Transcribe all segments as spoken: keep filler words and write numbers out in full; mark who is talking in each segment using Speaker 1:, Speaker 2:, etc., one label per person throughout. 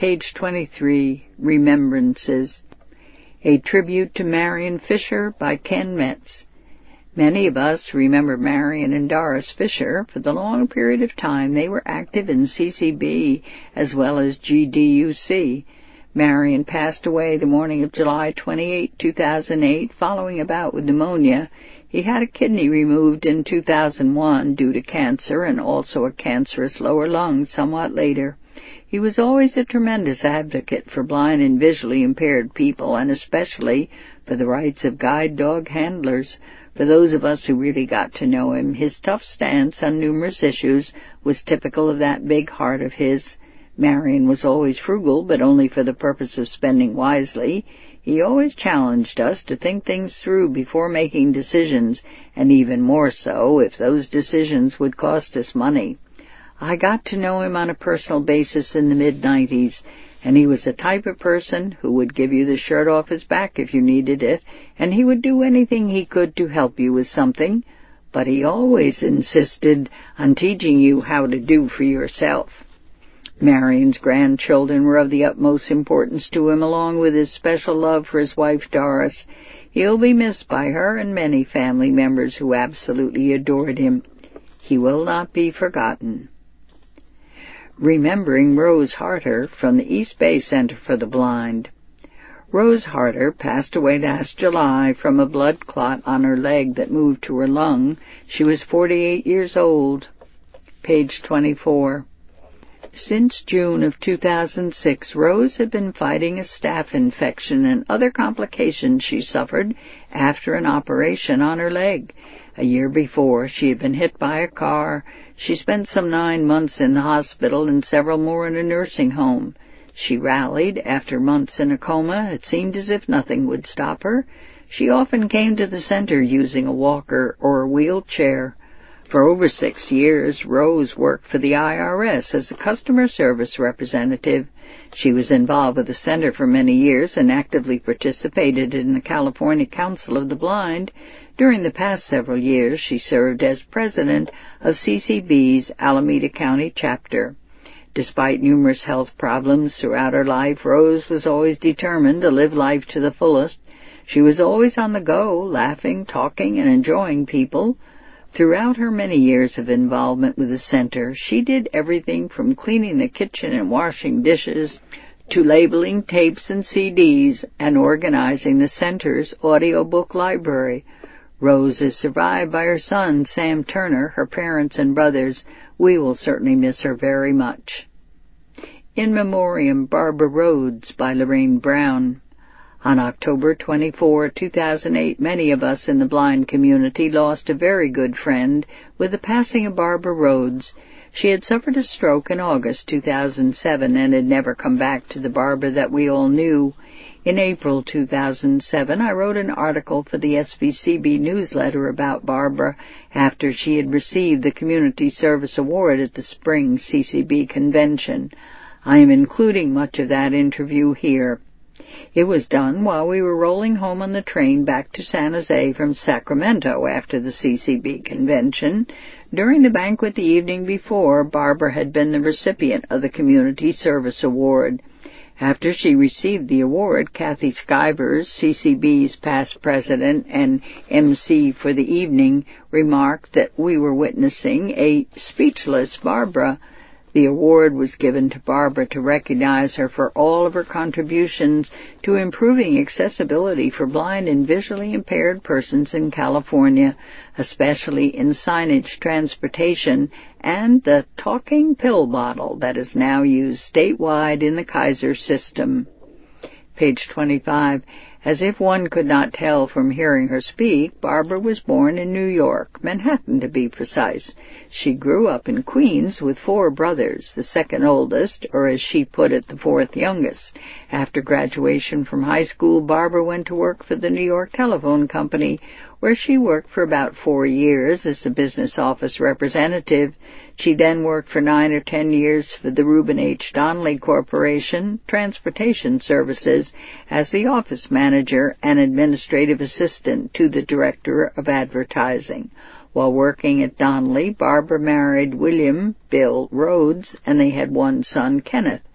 Speaker 1: Page twenty-three, Remembrances. A Tribute to Marion Fisher by Ken Metz. Many of us remember Marion and Doris Fisher. For the long period of time they were active in C C B as well as G D U C. Marion passed away the morning of July twenty-eighth, two thousand eight, following a bout with pneumonia. He had a kidney removed in two thousand one due to cancer and also a cancerous lower lung somewhat later. He was always a tremendous advocate for blind and visually impaired people, and especially for the rights of guide dog handlers. For those of us who really got to know him, his tough stance on numerous issues was typical of that big heart of his. Marion was always frugal, but only for the purpose of spending wisely. He always challenged us to think things through before making decisions, and even more so if those decisions would cost us money. I got to know him on a personal basis in the mid nineties, and he was the type of person who would give you the shirt off his back if you needed it, and he would do anything he could to help you with something, but he always insisted on teaching you how to do for yourself. Marion's grandchildren were of the utmost importance to him, along with his special love for his wife Doris. He'll be missed by her and many family members who absolutely adored him. He will not be forgotten. Remembering Rose Harter from the East Bay Center for the Blind. Rose Harter passed away last July from a blood clot on her leg that moved to her lung. She was forty-eight years old. Page twenty-four. Since June of two thousand six, Rose had been fighting a staph infection and other complications she suffered after an operation on her leg. A year before, she had been hit by a car. She spent some nine months in the hospital and several more in a nursing home. She rallied after months in a coma. It seemed as if nothing would stop her. She often came to the center using a walker or a wheelchair. For over six years, Rose worked for the I R S as a customer service representative. She was involved with the center for many years and actively participated in the California Council of the Blind. During the past several years, she served as president of C C B's Alameda County chapter. Despite numerous health problems throughout her life, Rose was always determined to live life to the fullest. She was always on the go, laughing, talking, and enjoying people. Throughout her many years of involvement with the center, she did everything from cleaning the kitchen and washing dishes to labeling tapes and C Ds and organizing the center's audiobook library. Rose is survived by her son, Sam Turner, her parents and brothers. We will certainly miss her very much. In Memoriam, Barbara Rhodes by Lorraine Brown. On October twenty-fourth, two thousand eight, many of us in the blind community lost a very good friend with the passing of Barbara Rhodes. She had suffered a stroke in August two thousand seven and had never come back to the Barbara that we all knew. In April two thousand seven, I wrote an article for the S V C B newsletter about Barbara after she had received the Community Service Award at the spring C C B convention. I am including much of that interview here. It was done while we were rolling home on the train back to San Jose from Sacramento after the C C B convention. During the banquet the evening before, Barbara had been the recipient of the Community Service Award. After she received the award, Kathy Skivers, C C B's past president and M C for the evening, remarked that we were witnessing a speechless Barbara. The award was given to Barbara to recognize her for all of her contributions to improving accessibility for blind and visually impaired persons in California, especially in signage transportation and the talking pill bottle that is now used statewide in the Kaiser system. Page twenty-five. As if one could not tell from hearing her speak, Barbara was born in New York, Manhattan to be precise. She grew up in Queens with four brothers, the second oldest, or as she put it, the fourth youngest. After graduation from high school, Barbara went to work for the New York Telephone Company, where she worked for about four years as a business office representative. She then worked for nine or ten years for the Reuben H. Donnelly Corporation Transportation Services as the office manager and administrative assistant to the director of advertising. While working at Donnelly, Barbara married William Bill Rhodes, and they had one son, Kenneth.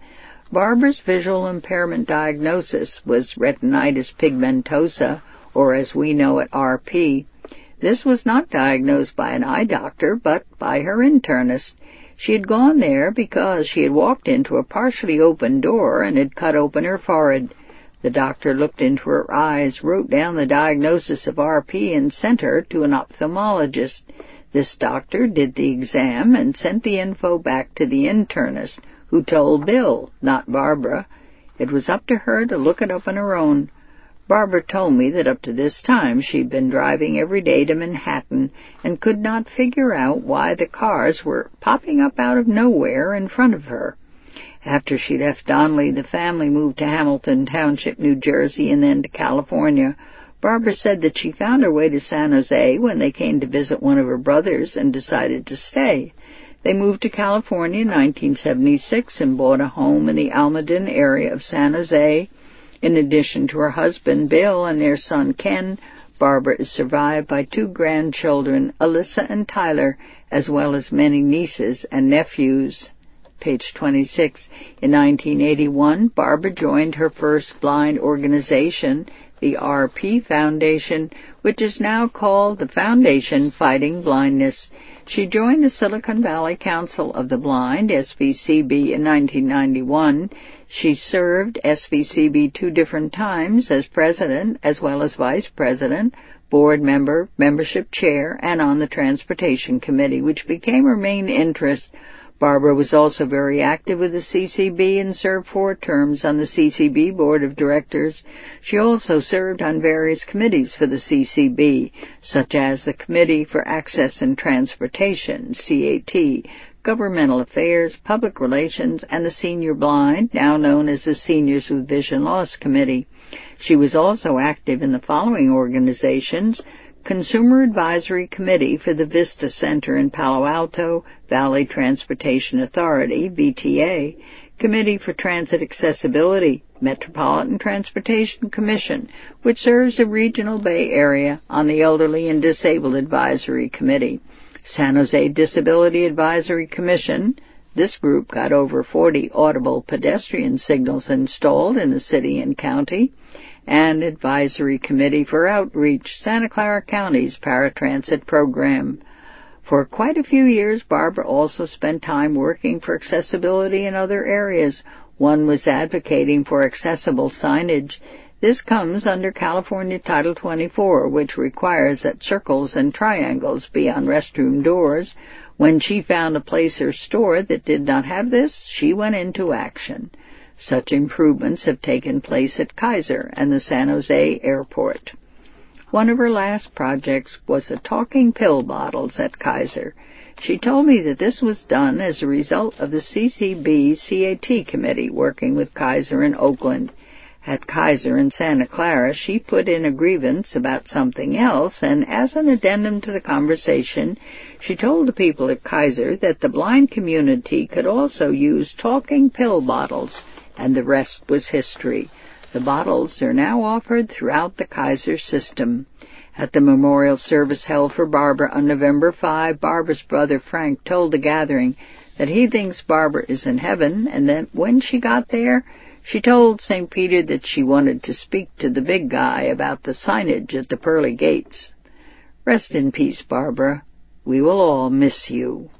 Speaker 1: Barbara's visual impairment diagnosis was retinitis pigmentosa, or as we know it, R P. This was not diagnosed by an eye doctor, but by her internist. She had gone there because she had walked into a partially open door and had cut open her forehead. The doctor looked into her eyes, wrote down the diagnosis of R P, and sent her to an ophthalmologist. This doctor did the exam and sent the info back to the internist, who told Bill, not Barbara. It was up to her to look it up on her own. Barbara told me that up to this time she'd been driving every day to Manhattan and could not figure out why the cars were popping up out of nowhere in front of her. After she left Donley, the family moved to Hamilton Township, New Jersey, and then to California. Barbara said that she found her way to San Jose when they came to visit one of her brothers and decided to stay. They moved to California in nineteen seventy-six and bought a home in the Almaden area of San Jose. In addition to her husband, Bill, and their son, Ken, Barbara is survived by two grandchildren, Alyssa and Tyler, as well as many nieces and nephews. Page twenty-six. In nineteen eighty-one, Barbara joined her first blind organization, the R P Foundation, which is now called the Foundation Fighting Blindness. She joined the Silicon Valley Council of the Blind, S V C B, in nineteen ninety-one. She served S V C B two different times as president as well as vice president, board member, membership chair, and on the Transportation Committee, which became her main interest. Barbara was also very active with the C C B and served four terms on the C C B Board of Directors. She also served on various committees for the C C B, such as the Committee for Access and Transportation, C A T, Governmental Affairs, Public Relations, and the Senior Blind, now known as the Seniors with Vision Loss Committee. She was also active in the following organizations: Consumer Advisory Committee for the Vista Center in Palo Alto, Valley Transportation Authority, V T A, Committee for Transit Accessibility, Metropolitan Transportation Commission, which serves the regional Bay Area, on the Elderly and Disabled Advisory Committee, San Jose Disability Advisory Commission. This group got over forty audible pedestrian signals installed in the city and county, and Advisory Committee for Outreach, Santa Clara County's paratransit program. For quite a few years, Barbara also spent time working for accessibility in other areas. One was advocating for accessible signage. This comes under California Title twenty-four, which requires that circles and triangles be on restroom doors. When she found a place or store that did not have this, she went into action. Such improvements have taken place at Kaiser and the San Jose Airport. One of her last projects was the talking pill bottles at Kaiser. She told me that this was done as a result of the C C B C A T committee working with Kaiser in Oakland. At Kaiser in Santa Clara, she put in a grievance about something else, and as an addendum to the conversation, she told the people at Kaiser that the blind community could also use talking pill bottles, and the rest was history. The bottles are now offered throughout the Kaiser system. At the memorial service held for Barbara on November fifth, Barbara's brother Frank told the gathering that he thinks Barbara is in heaven, and that when she got there, she told Saint Peter that she wanted to speak to the big guy about the signage at the pearly gates. Rest in peace, Barbara. We will all miss you.